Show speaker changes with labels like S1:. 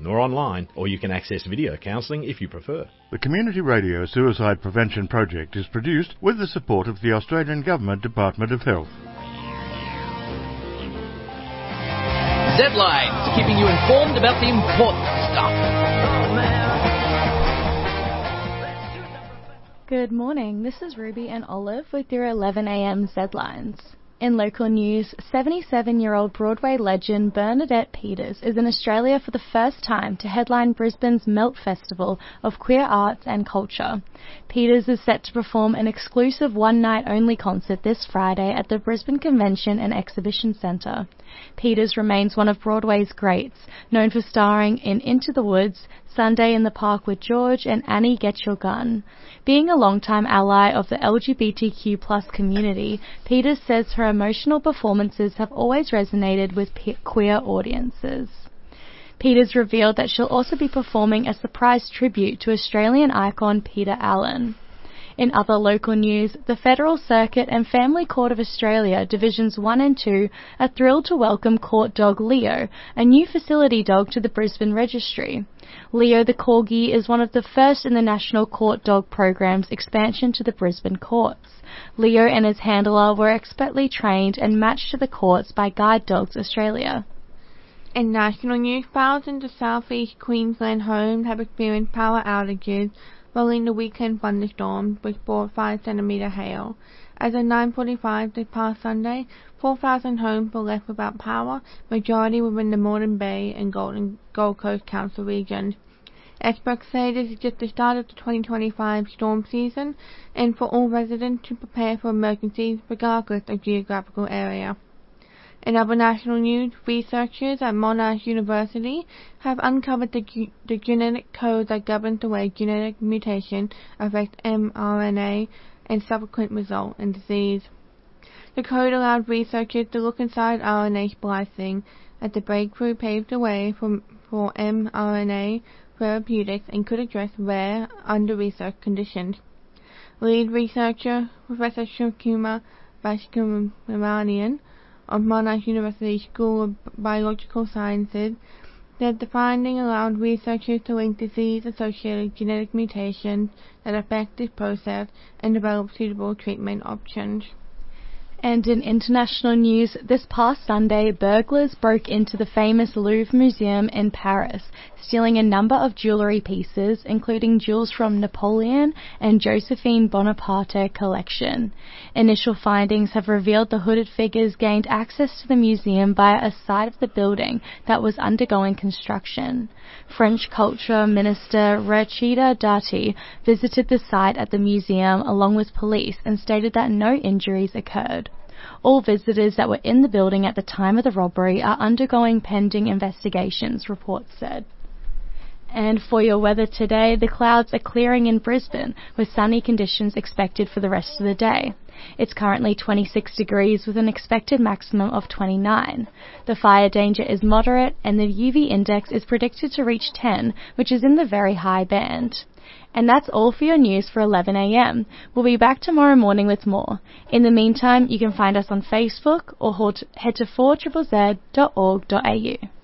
S1: person or online, or you can access video counselling if you prefer.
S2: The Community Radio Suicide Prevention Project is produced with the support of the Australian Government Department of Health.
S3: Z-Lines, keeping you informed about the important stuff.
S4: Good morning, this is Ruby and Olive with your 11am Z-Lines. In local news, 77-year-old Broadway legend Bernadette Peters is in Australia for the first time to headline Brisbane's Melt Festival of Queer Arts and Culture. Peters is set to perform an exclusive one-night-only concert this Friday at the Brisbane Convention and Exhibition Centre. Peters remains one of Broadway's greats, known for starring in Into the Woods, Sunday in the Park with George, and Annie Get Your Gun. Being a long-time ally of the LGBTQ+ community, Peters says her emotional performances have always resonated with queer audiences. Peters revealed that she'll also be performing a surprise tribute to Australian icon Peter Allen. In other local news, the Federal Circuit and Family Court of Australia Divisions 1 and 2 are thrilled to welcome court dog Leo, a new facility dog, to the Brisbane Registry. Leo the Corgi is one of the first in the National Court Dog Program's expansion to the Brisbane courts. Leo and his handler were expertly trained and matched to the courts by Guide Dogs Australia.
S5: In national news, thousands of southeast Queensland homes have experienced power outages following the weekend thunderstorms, which brought 5cm hail. As of 9:45 this past Sunday, 4,000 homes were left without power, majority within the Moreton Bay and Gold Coast Council regions. Experts say this is just the start of the 2025 storm season, and for all residents to prepare for emergencies regardless of geographical area. In other national news, researchers at Monash University have uncovered the genetic code that governs the way genetic mutation affects mRNA and subsequent result in disease. The code allowed researchers to look inside RNA splicing, as the breakthrough paved the way for mRNA therapeutics and could address rare, under-researched conditions. Lead researcher Professor Shukuma Bhaskaraman of Monash University School of Biological Sciences said the finding allowed researchers to link disease-associated genetic mutations that affect this process and develop suitable treatment options.
S4: And in international news, this past Sunday, burglars broke into the famous Louvre Museum in Paris, stealing a number of jewellery pieces, including jewels from Napoleon and Josephine Bonaparte collection. Initial findings have revealed the hooded figures gained access to the museum via a side of the building that was undergoing construction. French Culture Minister Rachida Dati visited the site at the museum along with police and stated that no injuries occurred. All visitors that were in the building at the time of the robbery are undergoing pending investigations, reports said. And for your weather today, the clouds are clearing in Brisbane, with sunny conditions expected for the rest of the day. It's currently 26 degrees with an expected maximum of 29. The fire danger is moderate and the UV index is predicted to reach 10, which is in the very high band. And that's all for your news for 11am. We'll be back tomorrow morning with more. In the meantime, you can find us on Facebook or head to 4ZZZ.org.au.